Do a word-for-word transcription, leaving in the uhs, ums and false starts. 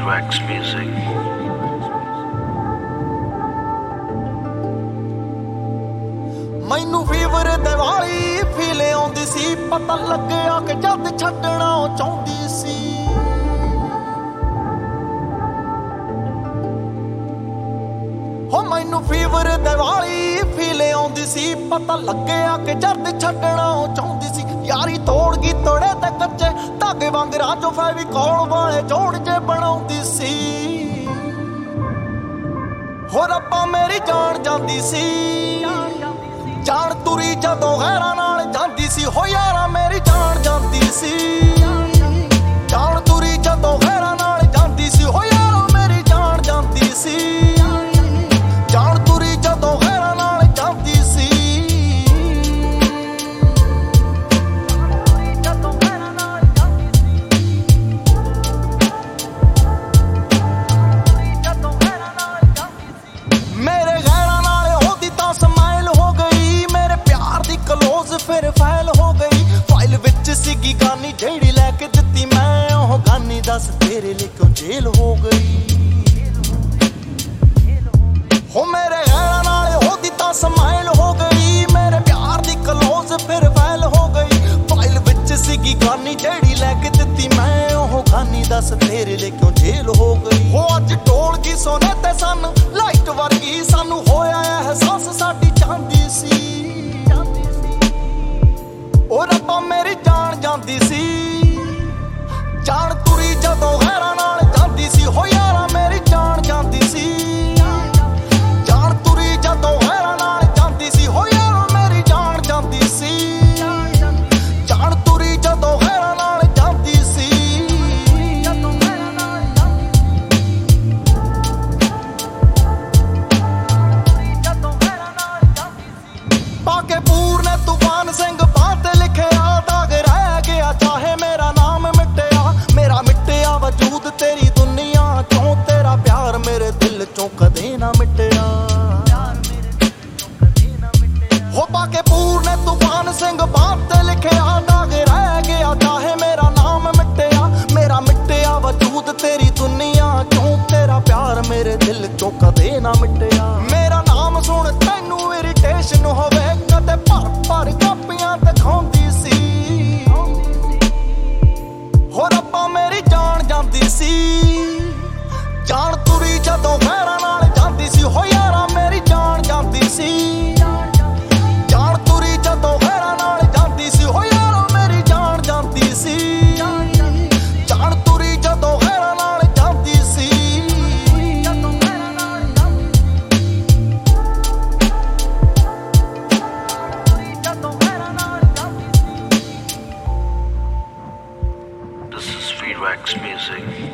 Speedwax Music. ਮੈਨੂੰ fever Diwali feel ਆਉਂਦੀ ਸੀ, ਪਤਾ ਲੱਗਿਆ ਕਿ ਜਦ ਛੱਡਣਾ ਚਾਹੁੰਦੀ ਸੀ। ਹੋ ਮੈਨੂੰ ਫੀਵਰ ਦਿਵਾਲੀ ਫੀਲ ਆਉਂਦੀ ਸੀ, ਪਤਾ ਲੱਗਿਆ ਕਿ ਜਦ ਛੱਡਣਾ ਚਾਹੁੰਦੀ ਸੀ। ਯਾਰੀ ਤੋੜ ਗਈ ਤੋੜੇ ਤੇ ਕੱਚੇ ਧਾਗੇ ਵਾਂਗ ਰਾਜੋ ਫੈਵੀਕੋਲ ਵਾਲੇ ਜੋੜ ਜੇ ਬਣਾਉਂਦੀ ਸੀ। ਹੋ ਰੱਬਾ ਮੇਰੀ ਜਾਨ ਜਾਂਦੀ ਸੀ, ਜਾਨ ਤੁਰੀ ਜਦੋਂ ਗੈਰਾਂ ਨਾਲ ਜਾਂਦੀ ਸੀ। ਹੋ ਯਾਰਾ ਮੇਰੀ ਜਾਨ ਜਾਂਦੀ ਸੀ, ਜਾਨ ਤੁਰੀ ਜਦੋਂ ਗੈਰਾਂ ਨਾਲ ਜਾਂਦੀ ਸੀ। ਹੋ ਯਾਰਾ ਮੇਰੀ ਜਾਨ ਜਾਂਦੀ ਸੀ, ਜਾਨ ਤੁਰੀ ਜਦੋਂ ਗੈਰਾਂ ਨਾਲ ਜਾਂਦੀ ਸੀ। ਮੇਰੇ ਗੈਰਾਂ ਨਾਲ ਉਹਦੀ ਤਾਂ ਸਮਾਈਲ ਹੋ ਗਈ, ਮੇਰੇ ਪਿਆਰ ਦੀ ਕਲੋਜ਼ ਫਿਰ ਫਾਈਲ ਹੋ ਗਈ। ਫਾਈਲ ਵਿੱਚ ਸੀਗੀ ਗਾਨੀ ਜਿਹੜੀ ਲੈ ਕੇ ਦਿੱਤੀ ਮੈਂ, ਉਹ ਗਾਨੀ ਦੱਸ ਤੇਰੇ ਲਈ ਕਿਉਂ ਜੇਲ ਹੋ ਗਈ। ਹੋ ਮੇਰੇ ਗੈਰਾਂ ਨਾਲ ਉਹਦੀ ਤਾਂ ਸਮਾਈਲ ਹੋ ਗਈ, ਮੇਰੇ ਪਿਆਰ ਦੀ ਕਲੋਜ਼ ਫਿਰ ਫਾਈਲ ਹੋ ਗਈ। ਫਾਈਲ ਵਿੱਚ ਸੀਗੀ ਗਾਨੀ ਜਿਹੜੀ ਲੈ ਕੇ ਦਿੱਤੀ ਮੈਂ, ਉਹ ਗਾਨੀ ਦੱਸ ਤੇਰੇ ਲਈ ਕਿਉਂ ਜੇਲ ਹੋ ਗਈ। ਹੋ ਅੱਜ ਢੋਲ ਗਈ ਸੋਨੇ ਤੇ ਸਨ ਲਾਈਟ ਵਰਗੀ, ਸਾਨੂੰ ਹੋਇਆ ਅਹਿਸਾਸ ਸਾਡੀ ਚਾਂਦੀ ਸੀ। ਉਹ ਰੱਬਾ ਮੇਰੀ ਜਾਨ ਜਾਂਦੀ ਸੀ, ਜਾਨ ਤੁਰੀ ਜਦੋਂ ਗੈਰਾਂ ਨਾਲ ਜਾਂਦੀ ਸੀ। ਹੋ ਯਾਰਾ ਮੇਰੀ ਜਾਨ ਜਾਂਦੀ ਸੀ, ਜਾਨ ਤੁਰੀ ਜਦੋਂ ਗੈਰਾਂ ਨਾਲ ਜਾਂਦੀ ਸੀ। ਹੋ ਯਾਰਾ ਮੇਰੀ ਜਾਨ ਜਾਂਦੀ ਸੀ, ਜਾਨ ਤੁਰੀ ਜਦੋਂ ਗੈਰਾਂ ਨਾਲ ਜਾਂਦੀ ਸੀ। ਪਾ ਕੇ ਪੂਰਨੇ ਤੂਫਾਨ ਸਿੰਘ ਬਾਹ ਤੇ ਲਿਖਿਆ, ਦਾਗ ਰਹਿ ਗਿਆ ਚਾਹੇ ਮੇਰਾ ਨਾਮ ਮਿਟਿਆ। ਮੇਰਾ ਮਿਟਿਆ ਵਜੂਦ ਤੇਰੀ ਦੁਨੀਆ ਚੋਂ, ਤੇਰਾ ਪਿਆਰ ਮੇਰੇ ਦਿਲ ਚੋਂ ਕਦੇ ਨਾ ਮਿਟਿਆ। ਹੋ ਪਾ ਕੇ ਪੂਰਨੇ ਤੂਫਾਨ ਸਿੰਘ ਬਾਹ ਤੇ ਲਿਖਿਆ, ਦਾਗ ਰਹਿ ਗਿਆ ਚਾਹੇ ਮੇਰਾ ਨਾਮ ਮਿਟਿਆ। ਮੇਰਾ ਮਿਟਿਆ ਵਜੂਦ ਤੇਰੀ ਦੁਨੀਆ ਚੋਂ, ਤੇਰਾ ਪਿਆਰ ਮੇਰੇ ਦਿਲ ਚੋਂ ਕਦੇ ਨਾ ਮਿਟਿਆ। ਮੇਰਾ ਨਾਮ ਸੁਣ ਤੈਨੂੰ ਇਰੀਟੇਸ਼ਨ ਹੋਵੇ, ਕਦੇ ਭਰ ਭਰ ਕਾਪੀਆਂ ਦਿਖਾਉਂਦੀ ਸੀ। ਹੋ ਰੱਬਾ ਮੇਰੀ ਜਾਨ ਜਾਂਦੀ ਸੀ, ਜਾਨ ਤੁਰੀ ਜਦੋਂ ਗੈਰਾਂ ਨਾਲ ਜਾਂਦੀ ਸੀ। ਹੋ ਯਾਰਾ ਮੇਰੀ ਜਾਨ ਜਾਂਦੀ ਸੀ, ਜਾਨ ਤੁਰੀ ਜਦੋਂ ਗੈਰਾਂ ਨਾਲ ਜਾਂਦੀ ਸੀ। ਹੋ ਯਾਰਾ ਮੇਰੀ ਜਾਨ ਜਾਂਦੀ ਸੀ, ਜਾਨ ਤੁਰੀ ਜਦੋਂ ਗੈਰਾਂ ਨਾਲ ਜਾਂਦੀ ਸੀ। This is Speedwax Music.